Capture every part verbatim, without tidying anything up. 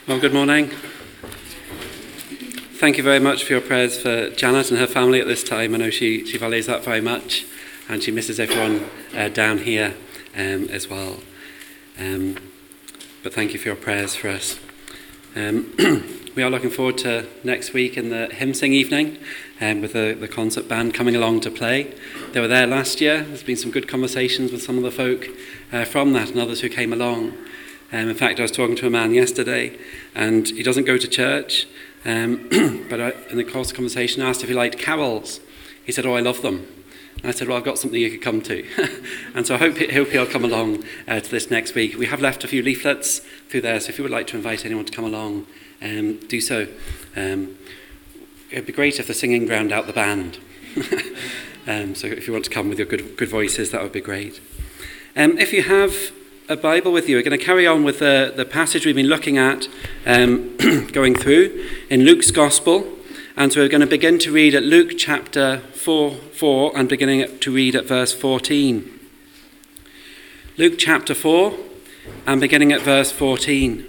Well, good morning. Thank you very much for your prayers for Janet and her family at this time. I know she, she values that very much, and she misses everyone uh, down here um, as well. Um, but thank you for your prayers for us. Um, we are looking forward to next week in the hymn sing evening um, with the, the concert band coming along to play. They were there last year. There's been some good conversations with some of the folk uh, from that and others who came along. Um, in fact, I was talking to a man yesterday, and he doesn't go to church, um, but I, in the course of the conversation, I asked if he liked carols. He said, "Oh, I love them." And I said, "Well, I've got something you could come to." And so I hope, hope he'll come along uh, to this next week. We have left a few leaflets through there, so if you would like to invite anyone to come along, um, do so. Um, it'd be great if the singing drowned out the band. um, so if you want to come with your good, good voices, that would be great. Um, if you have a Bible with you, we're going to carry on with the, the passage we've been looking at, um, going through in Luke's Gospel. And so we're going to begin to read at Luke chapter four, four and beginning to read at verse fourteen. Luke chapter four and beginning at verse fourteen.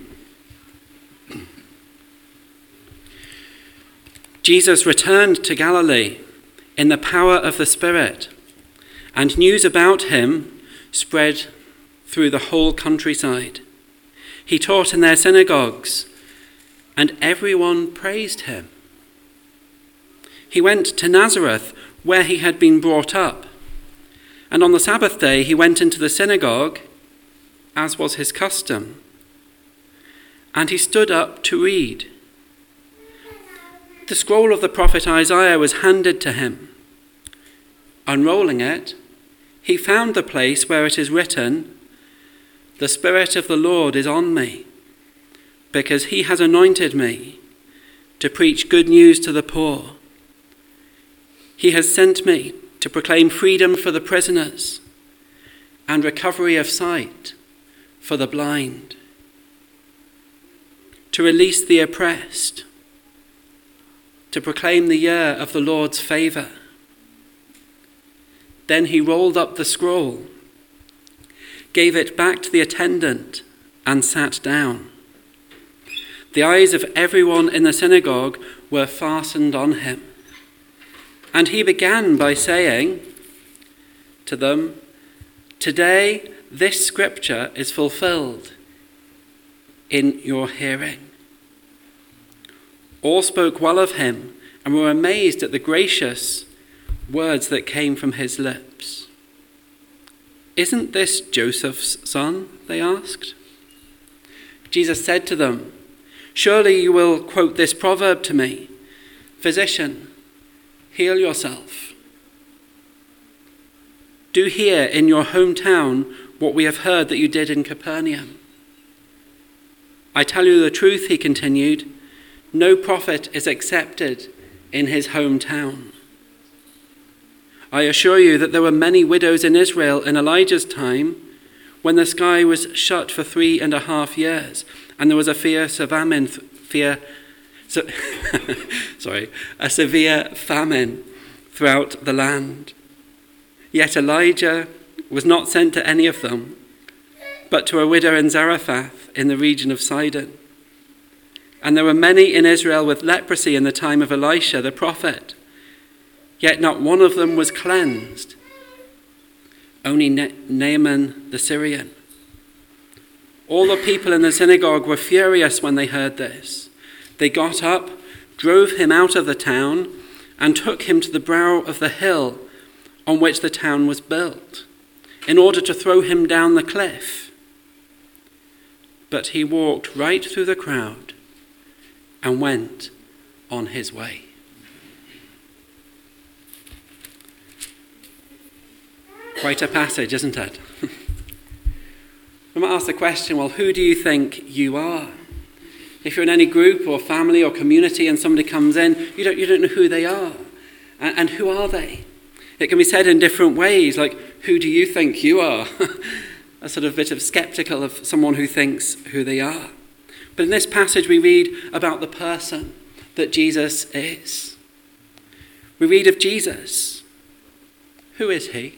Jesus returned to Galilee in the power of the Spirit, and news about him spread through the whole countryside. He taught in their synagogues, and everyone praised him. He went to Nazareth, where he had been brought up, and on the Sabbath day he went into the synagogue, as was his custom, and he stood up to read. The scroll of the prophet Isaiah was handed to him. Unrolling it, he found the place where it is written, "The Spirit of the Lord is on me, because he has anointed me to preach good news to the poor. He has sent me to proclaim freedom for the prisoners and recovery of sight for the blind, to release the oppressed, to proclaim the year of the Lord's favour." Then he rolled up the scroll, gave it back to the attendant, and sat down. The eyes of everyone in the synagogue were fastened on him. And he began by saying to them, "Today this scripture is fulfilled in your hearing." All spoke well of him and were amazed at the gracious words that came from his lips. "Isn't this Joseph's son?" they asked. Jesus said to them, "Surely you will quote this proverb to me, 'Physician, heal yourself.' Do here in your hometown what we have heard that you did in Capernaum. I tell you the truth," he continued, "no prophet is accepted in his hometown. I assure you that there were many widows in Israel in Elijah's time, when the sky was shut for three and a half years, and there was a fierce famine, fear, so, sorry, a severe famine throughout the land. Yet Elijah was not sent to any of them, but to a widow in Zarephath in the region of Sidon. And there were many in Israel with leprosy in the time of Elisha the prophet, yet not one of them was cleansed, only Naaman the Syrian." All the people in the synagogue were furious when they heard this. They got up, drove him out of the town, and took him to the brow of the hill on which the town was built, in order to throw him down the cliff. But he walked right through the crowd and went on his way. Quite a passage, isn't it? We might ask the question, well, who do you think you are? If you're in any group or family or community and somebody comes in, you don't, you don't know who they are. And, and who are they? It can be said in different ways, like, who do you think you are? A sort of bit of skeptical of someone who thinks who they are. But in this passage we read about the person that Jesus is. We read of Jesus. Who is he?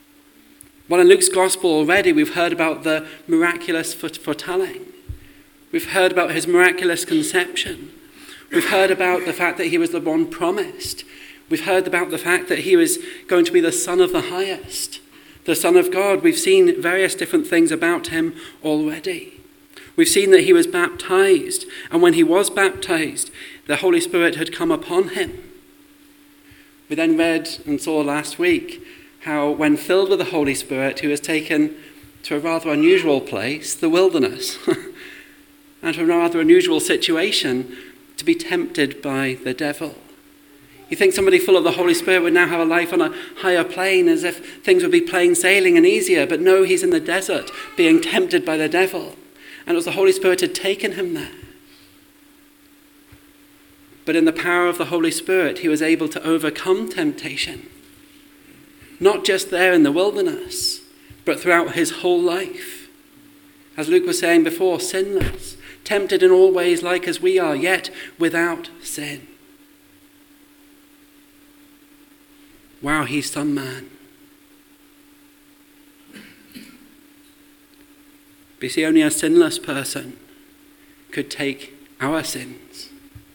Well, in Luke's Gospel already we've heard about the miraculous foretelling. We've heard about his miraculous conception. We've heard about the fact that he was the one promised. We've heard about the fact that he was going to be the Son of the Highest, the Son of God. We've seen various different things about him already. We've seen that he was baptized, and when he was baptized, the Holy Spirit had come upon him. We then read and saw last week how when filled with the Holy Spirit, he was taken to a rather unusual place, the wilderness, and to a rather unusual situation, to be tempted by the devil. You think somebody full of the Holy Spirit would now have a life on a higher plane, as if things would be plain sailing and easier, but no, he's in the desert being tempted by the devil. And it was the Holy Spirit had taken him there. But in the power of the Holy Spirit, he was able to overcome temptation. Not just there in the wilderness, but throughout his whole life. As Luke was saying before, sinless, tempted in all ways like as we are, yet without sin. Wow, he's some man. But you see, only a sinless person could take our sins.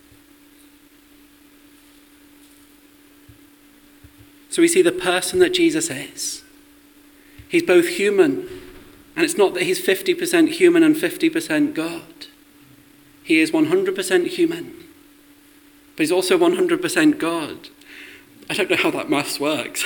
So we see the person that Jesus is. He's both human, and it's not that he's fifty percent human and fifty percent God. He is one hundred percent human, but he's also one hundred percent God. I don't know how that maths works,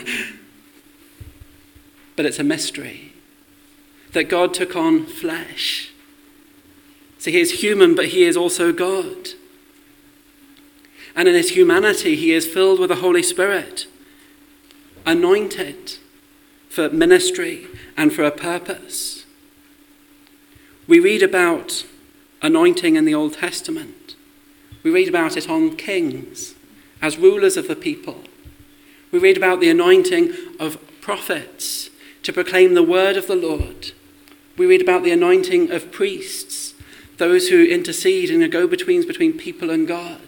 but it's a mystery that God took on flesh. So he is human, but he is also God. And in his humanity, he is filled with the Holy Spirit, anointed for ministry and for a purpose. We read about anointing in the Old Testament. We read about it on kings as rulers of the people. We read about the anointing of prophets to proclaim the word of the Lord. We read about the anointing of priests, those who intercede and are go-betweens between people and God.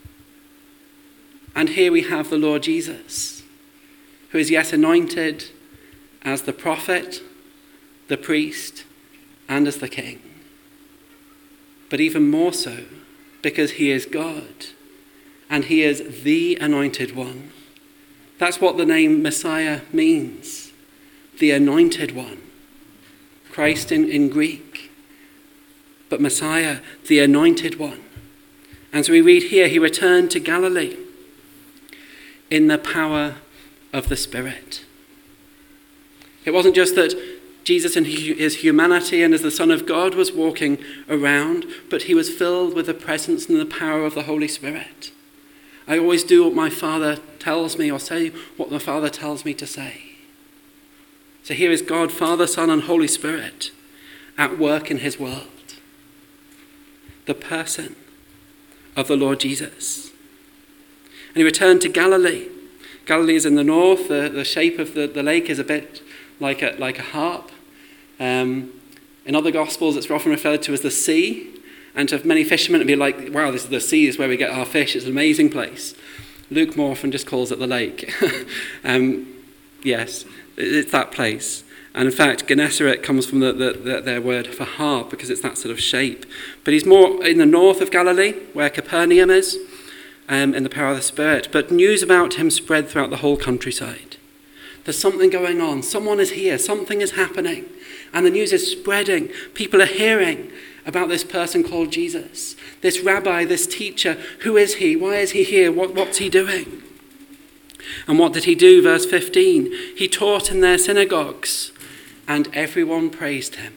And here we have the Lord Jesus, who is yet anointed as the prophet, the priest, and as the king. But even more so, because he is God, and he is the anointed one. That's what the name Messiah means, the anointed one. Christ in, in Greek, but Messiah, the anointed one. And so we read here, he returned to Galilee in the power of the Spirit. It wasn't just that Jesus in his humanity and as the Son of God was walking around, but he was filled with the presence and the power of the Holy Spirit. I always do what my Father tells me, or say what the Father tells me to say. So here is God, Father, Son, and Holy Spirit at work in his world. The person of the Lord Jesus. And he returned to Galilee. Galilee is in the north. The, the shape of the, the lake is a bit like a, like a harp. Um, in other Gospels, it's often referred to as the sea. And to many fishermen, it'd be like, wow, this is the sea is where we get our fish. It's an amazing place. Luke more often just calls it the lake. um, yes, it's that place. And in fact, Gennesaret comes from the, the, the, their word for harp, because it's that sort of shape. But he's more in the north of Galilee, where Capernaum is, um, in the power of the Spirit. But news about him spread throughout the whole countryside. There's something going on. Someone is here. Something is happening. And the news is spreading. People are hearing about this person called Jesus, this rabbi, this teacher. Who is he? Why is he here? What, what's he doing? And what did he do? Verse fifteen, he taught in their synagogues, and everyone praised him.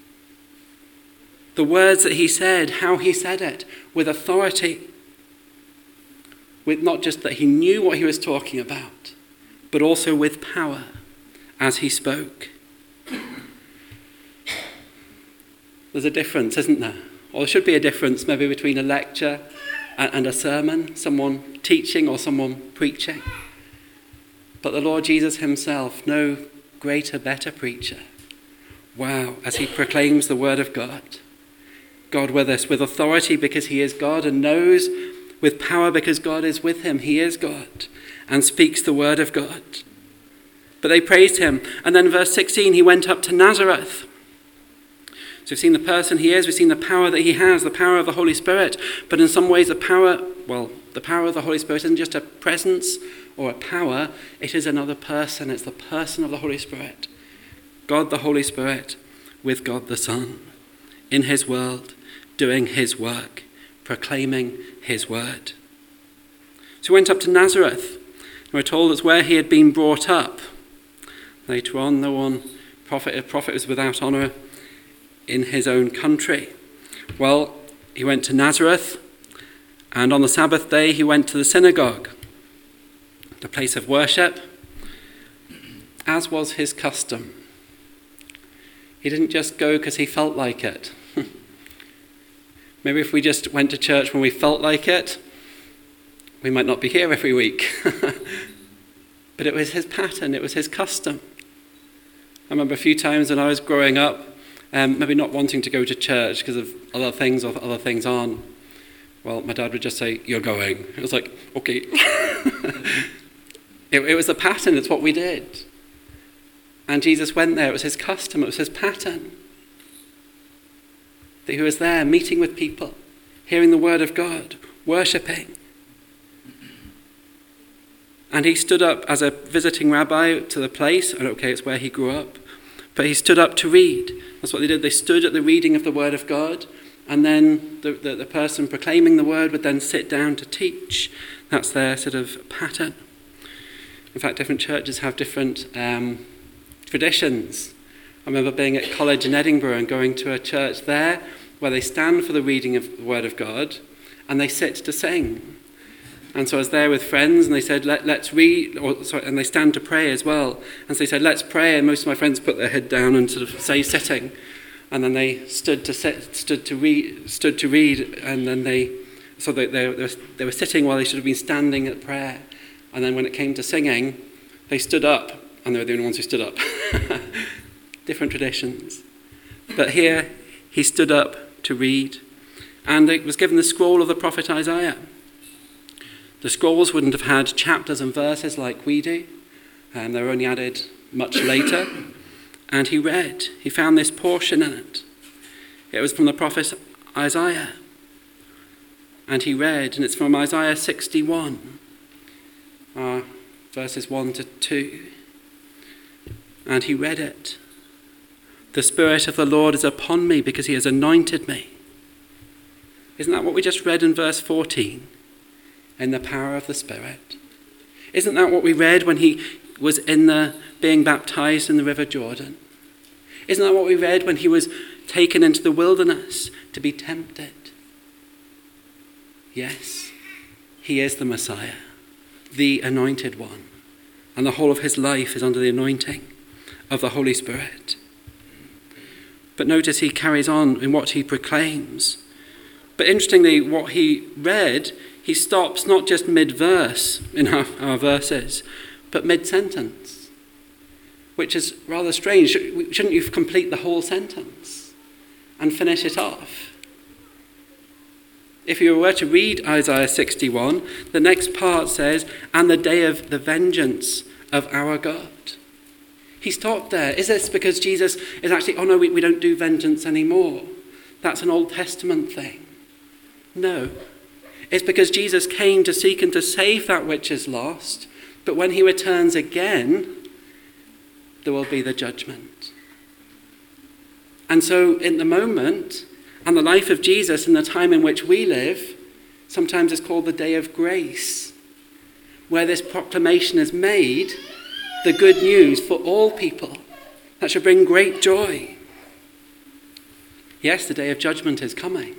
The words that he said, how he said it, with authority, with not just that he knew what he was talking about, but also with power as he spoke. There's a difference, isn't there? Or there should be a difference maybe between a lecture and a sermon, someone teaching or someone preaching. But the Lord Jesus himself, no greater, better preacher. Wow, as he proclaims the word of God. God with us, with authority because he is God, and knows with power because God is with him. He is God and speaks the word of God. But they praised him. And then verse sixteen, he went up to Nazareth. So we've seen the person he is, we've seen the power that he has, the power of the Holy Spirit. But in some ways the power, well, the power of the Holy Spirit isn't just a presence or a power, it is another person. It's the person of the Holy Spirit. God the Holy Spirit with God the Son in his world, doing his work, proclaiming his word. So he went up to Nazareth. We're told it's where he had been brought up. Later on, no one prophet, a prophet was without honour in his own country. Well, he went to Nazareth, and on the Sabbath day he went to the synagogue, the place of worship, as was his custom. He didn't just go because he felt like it. Maybe if we just went to church when we felt like it, we might not be here every week. But it was his pattern, it was his custom. I remember a few times when I was growing up, um, maybe not wanting to go to church because of other things or other things on. Well, my dad would just say, "You're going." It was like, okay. it, it was the pattern, it's what we did. And Jesus went there, it was his custom, it was his pattern. That he was there meeting with people, hearing the word of God, worshipping. And he stood up as a visiting rabbi to the place, and okay, it's where he grew up, but he stood up to read. That's what they did. They stood at the reading of the word of God, and then the, the, the person proclaiming the word would then sit down to teach. That's their sort of pattern. In fact, different churches have different um, traditions. I remember being at college in Edinburgh and going to a church there where they stand for the reading of the word of God and they sit to sing. And so I was there with friends and they said, Let, let's read, or, sorry, and they stand to pray as well. And so they said, let's pray. And most of my friends put their head down and sort of say sitting. And then they stood to sit, stood to read, stood to read. And then they, so they, they, they, were, they were sitting while they should have been standing at prayer. And then when it came to singing, they stood up. And they were the only ones who stood up. Different traditions. But here, he stood up to read. And it was given the scroll of the prophet Isaiah. The scrolls wouldn't have had chapters and verses like we do, and they were only added much later. And he read, he found this portion in it. It was from the prophet Isaiah. And he read, and it's from Isaiah sixty-one, uh, verses one to two. And he read it. The Spirit of the Lord is upon me because he has anointed me. Isn't that what we just read in verse fourteen? In the power of the Spirit. Isn't that what we read when he was in the being baptized in the River Jordan? Isn't that what we read when he was taken into the wilderness to be tempted? Yes, he is the Messiah, the anointed one, and the whole of his life is under the anointing of the Holy Spirit. But notice he carries on in what he proclaims. But interestingly, what he read, he stops not just mid-verse in our, our verses, but mid-sentence, which is rather strange. Shouldn't you complete the whole sentence and finish it off? If you were to read Isaiah sixty-one, the next part says, and the day of the vengeance of our God. He stopped there. Is this because Jesus is actually, oh no, we, we don't do vengeance anymore? That's an Old Testament thing. No. It's because Jesus came to seek and to save that which is lost, but when he returns again, there will be the judgment. And so in the moment, and the life of Jesus in the time in which we live, sometimes it's called the day of grace, where this proclamation is made, the good news for all people, that should bring great joy. Yes, the day of judgment is coming.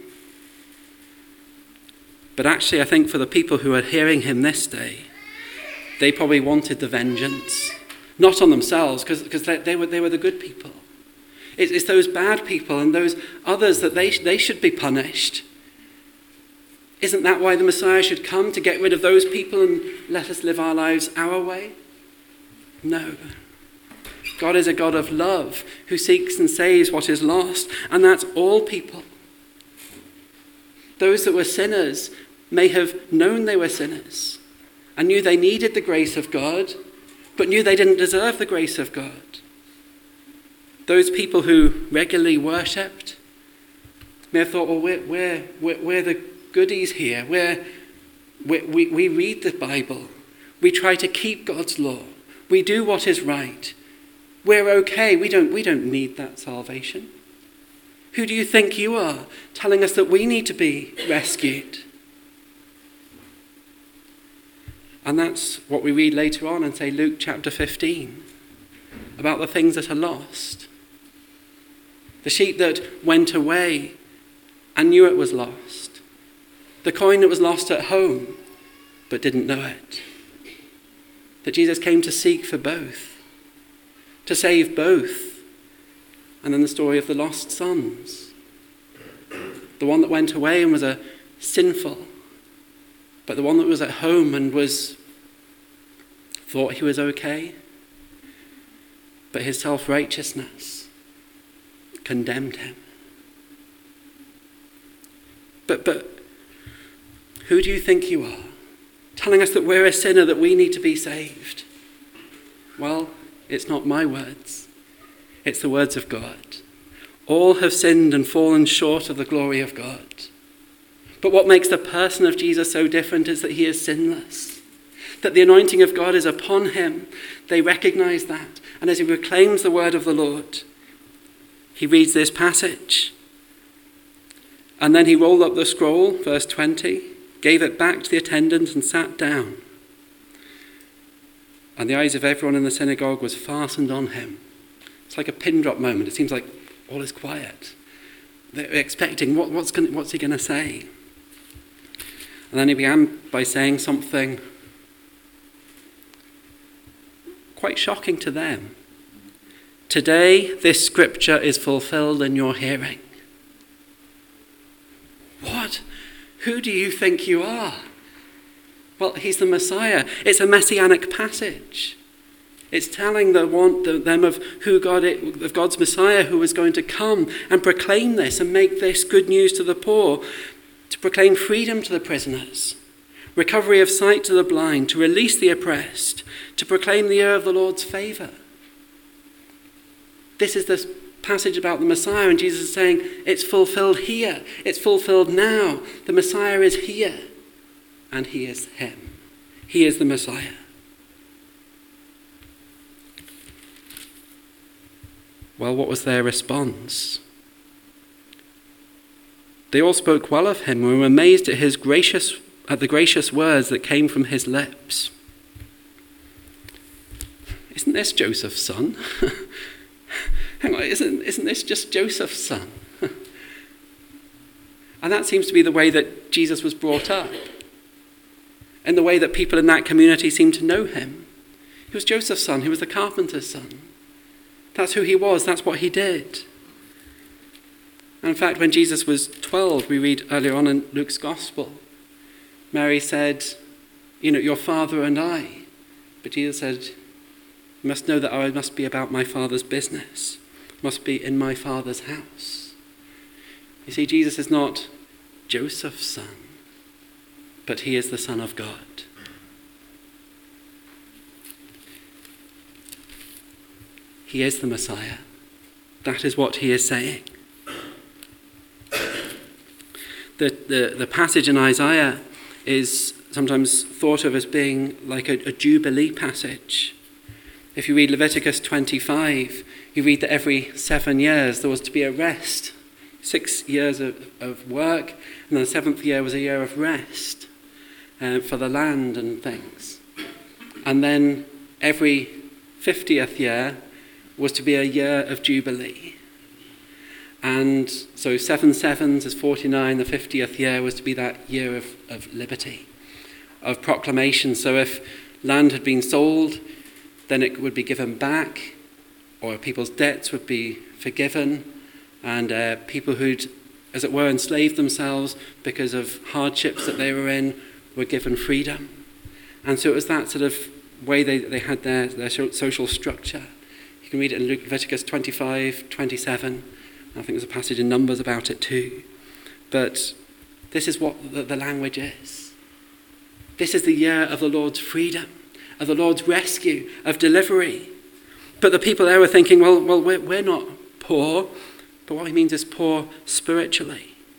But actually, I think for the people who are hearing him this day, they probably wanted the vengeance. Not on themselves, because they, they, were, they were the good people. It's, it's those bad people and those others that they, they should be punished. Isn't that why the Messiah should come, to get rid of those people and let us live our lives our way? No. God is a God of love who seeks and saves what is lost, and that's all people. Those that were sinners may have known they were sinners and knew they needed the grace of God, but knew they didn't deserve the grace of God. Those people who regularly worshipped, may have thought, well, we're, we're, we're, we're the goodies here. We're, we, we, we read the Bible. We try to keep God's law. We do what is right. We're okay. We don't, we don't need that salvation. Who do you think you are, telling us that we need to be rescued? And that's what we read later on in, say, Luke chapter fifteen, about the things that are lost. The sheep that went away and knew it was lost. The coin that was lost at home but didn't know it. That Jesus came to seek for both, to save both. And then the story of the lost sons. The one that went away and was a sinful, but the one that was at home and was thought he was okay, but his self-righteousness condemned him. But but who do you think you are, telling us that we're a sinner, that we need to be saved? Well, it's not my words. It's the words of God. All have sinned and fallen short of the glory of God. But what makes the person of Jesus so different is that he is sinless, that the anointing of God is upon him. They recognize that. And as he proclaims the word of the Lord, he reads this passage. And then he rolled up the scroll, verse twenty, gave it back to the attendant and sat down. And the eyes of everyone in the synagogue was fastened on him. It's like a pin drop moment. It seems like all is quiet. They're expecting, what, what's, gonna, what's he going to say? And then he began by saying something quite shocking to them. Today, this scripture is fulfilled in your hearing. What? Who do you think you are? Well, he's the Messiah. It's a messianic passage. It's telling the one, the, them of who God, of God's Messiah, who was going to come and proclaim this and make this good news to the poor, to proclaim freedom to the prisoners, recovery of sight to the blind, to release the oppressed, to proclaim the year of the Lord's favour. This is this passage about the Messiah, and Jesus is saying it's fulfilled here. It's fulfilled now. The Messiah is here, and he is him. He is the Messiah. Well, what was their response? They all spoke well of him and were amazed at his gracious, at the gracious words that came from his lips. Isn't this Joseph's son? Hang on, isn't, isn't this just Joseph's son? And that seems to be the way that Jesus was brought up, and the way that people in that community seemed to know him. He was Joseph's son. He was the carpenter's son. That's who he was. That's what he did. And in fact, when Jesus was twelve, we read earlier on in Luke's Gospel, Mary said, you know, your father and I. But Jesus said, you must know that I must be about my Father's business. Must be in my Father's house. You see, Jesus is not Joseph's son, but he is the Son of God. He is the Messiah. That is what he is saying. The, the, the passage in Isaiah is sometimes thought of as being like a, a Jubilee passage. If you read Leviticus twenty-five, you read that every seven years there was to be a rest. Six years of, of work, and then the seventh year was a year of rest uh, for the land and things. And then every fiftieth year was to be a year of Jubilee. And so seven sevens is forty-nine, the fiftieth year was to be that year of, of liberty, of proclamation. So if land had been sold, then it would be given back, or people's debts would be forgiven, and uh, people who'd, as it were, enslaved themselves because of hardships that they were in were given freedom. And so it was that sort of way they, they had their, their social structure. You can read it in Leviticus twenty-five, twenty-seven. I think there's a passage in Numbers about it too. But this is what the, the language is. This is the year of the Lord's freedom, of the Lord's rescue, of delivery. But the people there were thinking, well, well, we're, we're not poor. But what he means is poor spiritually.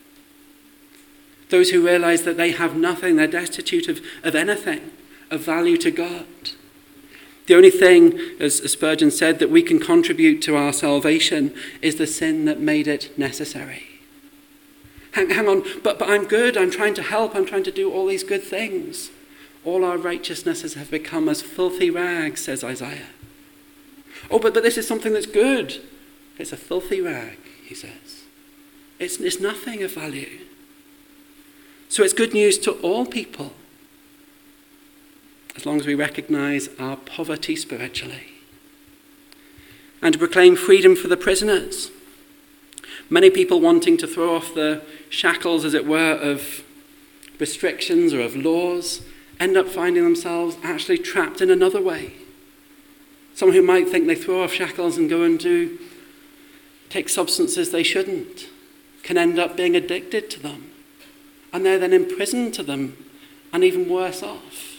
Those who realize that they have nothing, they're destitute of, of anything of value to God. The only thing, as Spurgeon said, that we can contribute to our salvation is the sin that made it necessary. Hang, hang on, but, but I'm good, I'm trying to help, I'm trying to do all these good things. All our righteousnesses have become as filthy rags, says Isaiah. Oh, but, but this is something that's good. It's a filthy rag, he says. It's, it's nothing of value. So it's good news to all people, as long as we recognize our poverty spiritually. And to proclaim freedom for the prisoners. Many people wanting to throw off the shackles, as it were, of restrictions or of laws, end up finding themselves actually trapped in another way. Someone who might think they throw off shackles and go and do, take substances they shouldn't, can end up being addicted to them. And they're then imprisoned to them, and even worse off.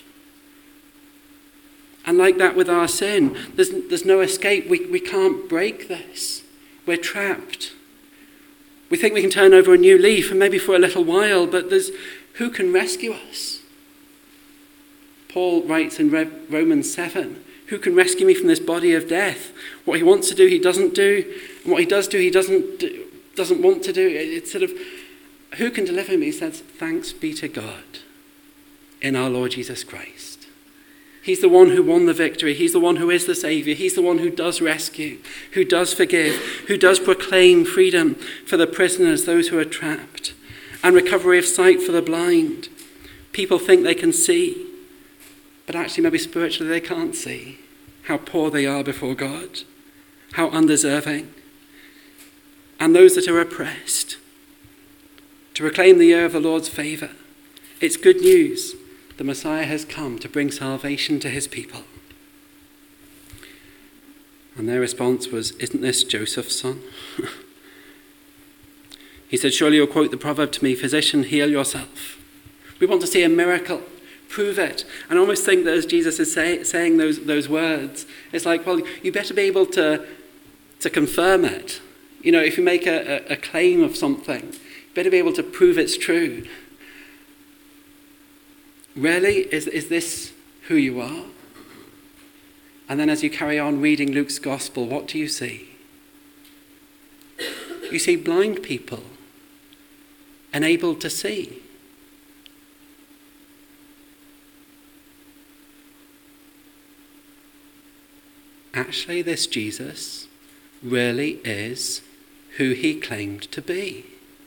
And like that with our sin, there's, there's no escape. We, we can't break this. We're trapped. We think we can turn over a new leaf, and maybe for a little while, but there's who can rescue us? Paul writes in Romans seven, who can rescue me from this body of death? What he wants to do, he doesn't do. And what he does do, he doesn't do, doesn't want to do. It's sort of, who can deliver me? He says, thanks be to God in our Lord Jesus Christ. He's the one who won the victory. He's the one who is the Saviour. He's the one who does rescue, who does forgive, who does proclaim freedom for the prisoners, those who are trapped, and recovery of sight for the blind. People think they can see, but actually maybe spiritually they can't see how poor they are before God, how undeserving. And those that are oppressed, to proclaim the year of the Lord's favour. It's good news. The Messiah has come to bring salvation to his people. And their response was, isn't this Joseph's son? He said, surely you'll quote the proverb to me, physician, heal yourself. We want to see a miracle. Prove it. And I almost think that as Jesus is say, saying those, those words, it's like, well, you better be able to, to confirm it. You know, if you make a, a, a claim of something, you better be able to prove it's true. Really? Is, is this who you are? And then as you carry on reading Luke's gospel, what do you see? You see blind people enabled to see. Actually, this Jesus really is who he claimed to be.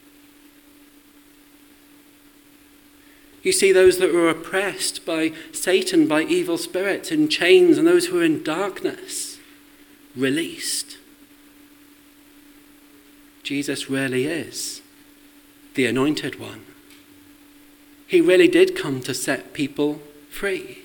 You see those that were oppressed by Satan, by evil spirits in chains, and those who are in darkness, released. Jesus really is the Anointed One. He really did come to set people free.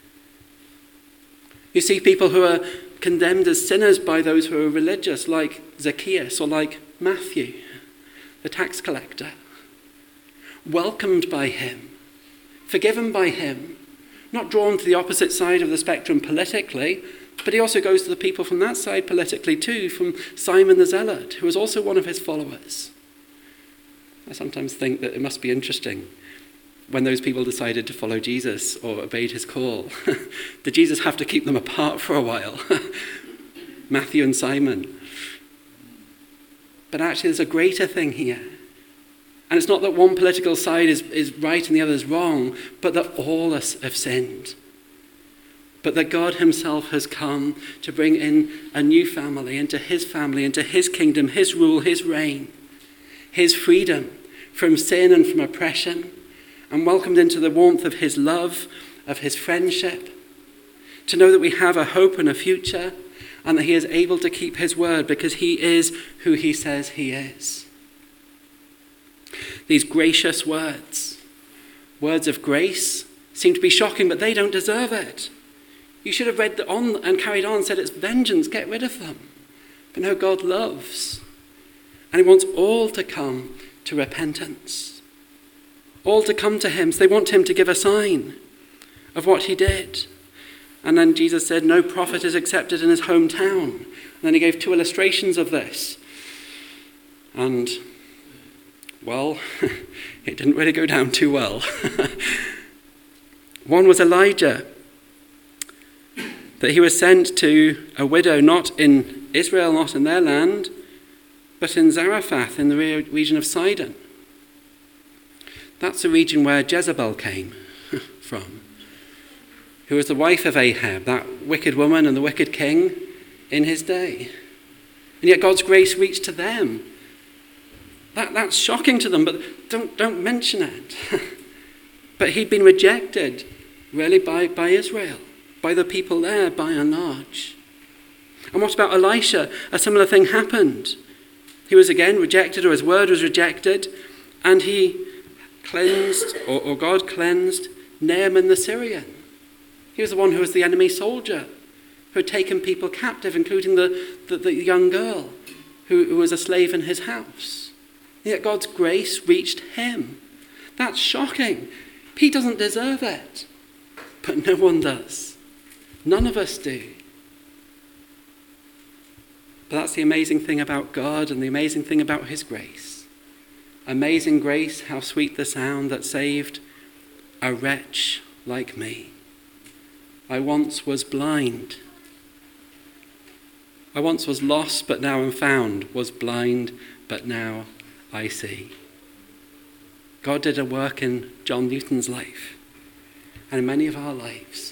You see people who are condemned as sinners by those who are religious, like Zacchaeus or like Matthew, the tax collector, welcomed by him, forgiven by him, not drawn to the opposite side of the spectrum politically, but he also goes to the people from that side politically too, from Simon the Zealot, who was also one of his followers. I sometimes think that it must be interesting when those people decided to follow Jesus or obeyed his call. Did Jesus have to keep them apart for a while? Matthew and Simon. But actually there's a greater thing here. And it's not that one political side is, is right and the other is wrong, but that all us have sinned. But that God himself has come to bring in a new family, into his family, into his kingdom, his rule, his reign, his freedom from sin and from oppression, and welcomed into the warmth of his love, of his friendship, to know that we have a hope and a future, and that he is able to keep his word because he is who he says he is. These gracious words, words of grace, seem to be shocking, but they don't deserve it. You should have read on and carried on and said, it's vengeance, get rid of them. But no, God loves. And he wants all to come to repentance. All to come to him. So they want him to give a sign of what he did. And then Jesus said, no prophet is accepted in his hometown. And then he gave two illustrations of this. And Well, it didn't really go down too well. One was Elijah, that he was sent to a widow not in Israel, not in their land, but in Zarephath, in the region of Sidon. That's the region where Jezebel came from, who was the wife of Ahab, that wicked woman and the wicked king in his day. And yet God's grace reached to them. That, that's shocking to them, but don't, don't mention it. But he'd been rejected, really, by, by Israel, by the people there, by and large. And what about Elisha? A similar thing happened. He was again rejected, or his word was rejected, and he cleansed, or, or God cleansed, Naaman the Syrian. He was the one who was the enemy soldier, who had taken people captive, including the, the, the young girl who, who was a slave in his house. And yet God's grace reached him. That's shocking. He doesn't deserve it, but no one does. None of us do. But that's the amazing thing about God and the amazing thing about his grace. Amazing grace, how sweet the sound that saved a wretch like me. I once was blind. I once was lost, but now am found. Was blind, but now I see. God did a work in John Newton's life and in many of our lives.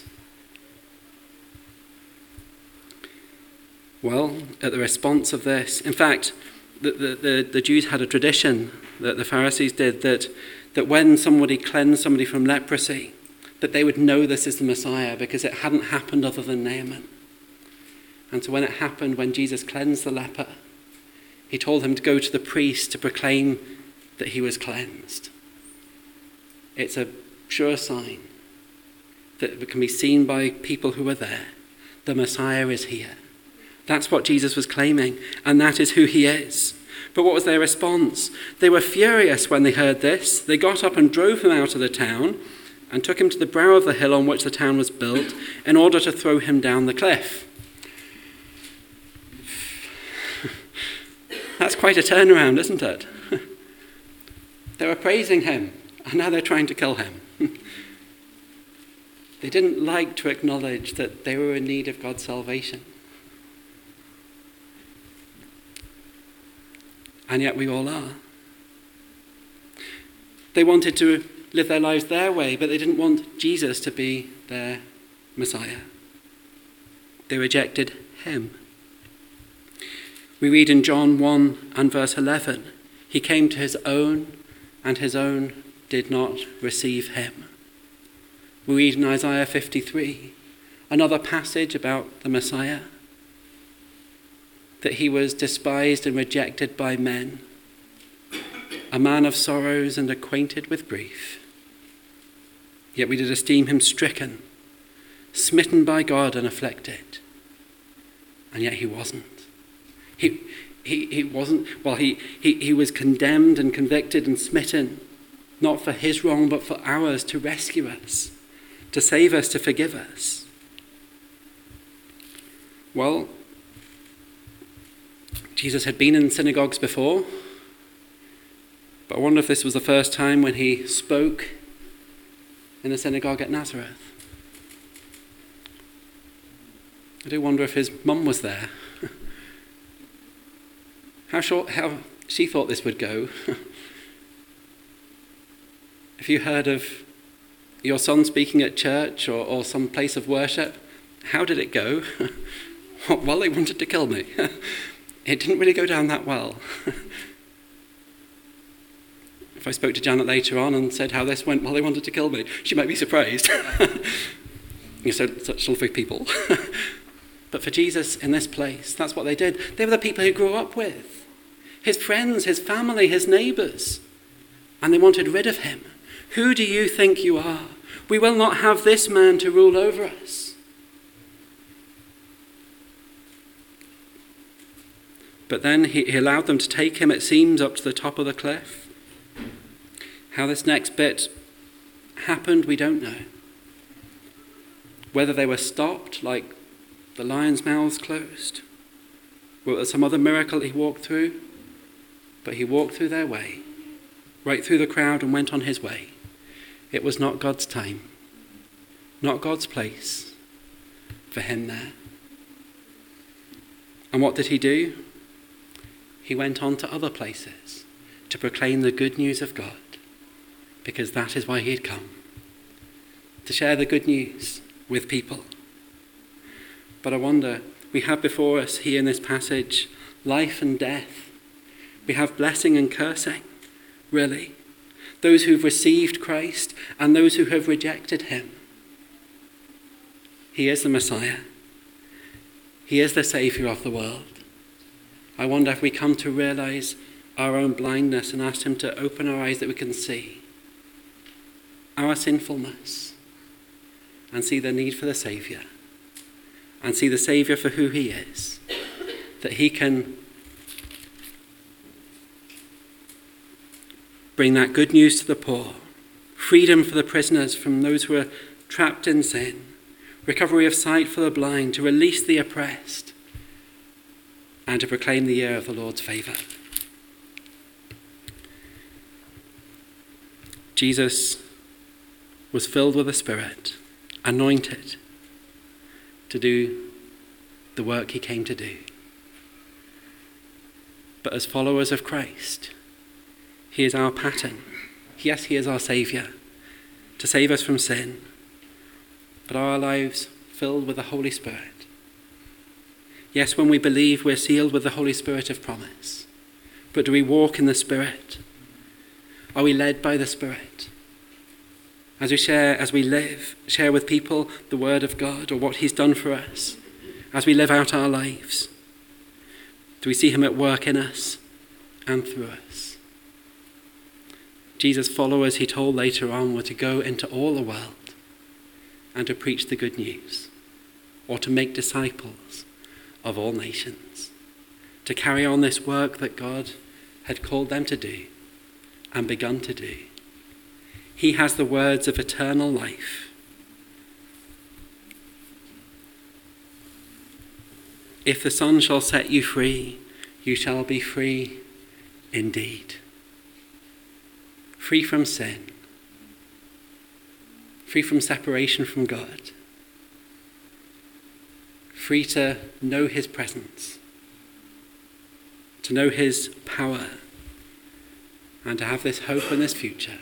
Well, at the response of this, in fact, the, the, the, the Jews had a tradition that the Pharisees did, that, that when somebody cleansed somebody from leprosy, that they would know this is the Messiah because it hadn't happened other than Naaman. And so when it happened, when Jesus cleansed the leper, he told him to go to the priest to proclaim that he was cleansed. It's a sure sign that can be seen by people who are there. The Messiah is here. That's what Jesus was claiming, and that is who he is. But what was their response? They were furious when they heard this. They got up and drove him out of the town and took him to the brow of the hill on which the town was built in order to throw him down the cliff. That's quite a turnaround, isn't it? They were praising him, and now they're trying to kill him. They didn't like to acknowledge that they were in need of God's salvation. And yet we all are. They wanted to live their lives their way, but they didn't want Jesus to be their Messiah. They rejected him. We read in John one and verse eleven, he came to his own, and his own did not receive him. We read in Isaiah fifty-three, another passage about the Messiah, that he was despised and rejected by men, a man of sorrows and acquainted with grief. Yet we did esteem him stricken, smitten by God and afflicted. And yet he wasn't. He, he, he wasn't, well, he, he, he was condemned and convicted and smitten, not for his wrong, but for ours, to rescue us, to save us, to forgive us. Well, Jesus had been in synagogues before, but I wonder if this was the first time when he spoke in the synagogue at Nazareth. I do wonder if his mum was there. How short, how she thought this would go. If you heard of your son speaking at church or, or some place of worship, how did it go? Well, they wanted to kill me. It didn't really go down that well. If I spoke to Janet later on and said how this went, well, they wanted to kill me, she might be surprised. You're so, such lovely people. But for Jesus in this place, that's what they did. They were the people he grew up with. His friends, his family, his neighbours. And they wanted rid of him. Who do you think you are? We will not have this man to rule over us. But then he, he allowed them to take him, it seems, up to the top of the cliff. How this next bit happened, we don't know. Whether they were stopped, like the lions' mouths closed. Whether there was some other miracle he walked through, but he walked through their way. right through the crowd and went on his way. It was not God's time, not God's place for him there. And what did he do? He went on to other places to proclaim the good news of God, because that is why he had come, to share the good news with people. But I wonder, we have before us here in this passage life and death. We have blessing and cursing, really. Those who've received Christ and those who have rejected him. He is the Messiah. He is the Saviour of the world. I wonder if we come to realize our own blindness and ask him to open our eyes that we can see our sinfulness and see the need for the Saviour and see the Saviour for who he is, that he can bring that good news to the poor, freedom for the prisoners from those who are trapped in sin, recovery of sight for the blind, to release the oppressed, and to proclaim the year of the Lord's favour. Jesus was filled with the Spirit, anointed to do the work he came to do. But as followers of Christ, he is our pattern. Yes, he is our Saviour, to save us from sin. But are our lives filled with the Holy Spirit? Yes, when we believe, we're sealed with the Holy Spirit of promise. But do we walk in the Spirit? Are we led by the Spirit? As we share, as we live, share with people the word of God or what he's done for us, as we live out our lives, do we see him at work in us and through us? Jesus' followers, he told later on, were to go into all the world and to preach the good news, or to make disciples of all nations, to carry on this work that God had called them to do and begun to do. He has the words of eternal life. If the Son shall set you free, you shall be free indeed. Free from sin. Free from separation from God. Free to know his presence. To know his power. And to have this hope in this future.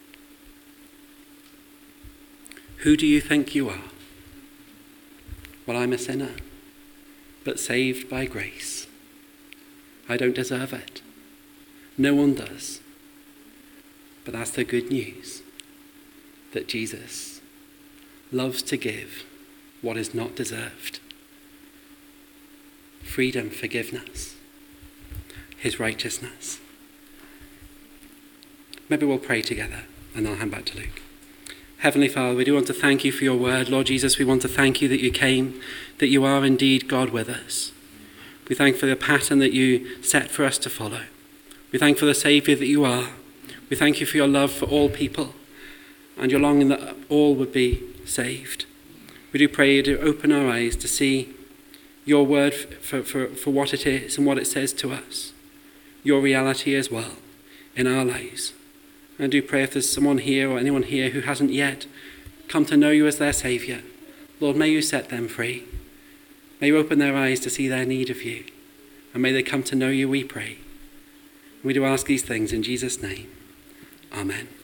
Who do you think you are? Well, I'm a sinner, but saved by grace. I don't deserve it. No one does. But that's the good news, that Jesus loves to give what is not deserved. Freedom, forgiveness, his righteousness. Maybe we'll pray together and I'll hand back to Luke. Heavenly Father, we do want to thank you for your word. Lord Jesus, we want to thank you that you came, that you are indeed God with us. We thank for the pattern that you set for us to follow. We thank for the Saviour that you are. We thank you for your love for all people and your longing that all would be saved. We do pray you to open our eyes to see your word for, for, for what it is and what it says to us. Your reality as well in our lives. And I do pray if there's someone here or anyone here who hasn't yet come to know you as their Saviour, Lord, may you set them free. May you open their eyes to see their need of you. And may they come to know you, we pray. We do ask these things in Jesus' name. Amen.